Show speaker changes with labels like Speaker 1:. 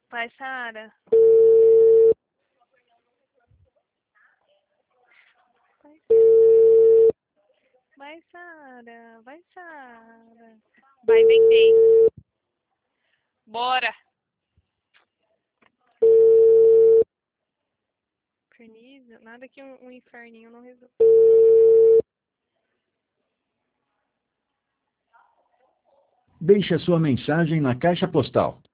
Speaker 1: Vai, Sara. Vai, Sara. Vai, Sara. Vai, deitei. Bora. Inferniza. Nada que um inferninho não resolva.
Speaker 2: Deixe a sua mensagem na caixa postal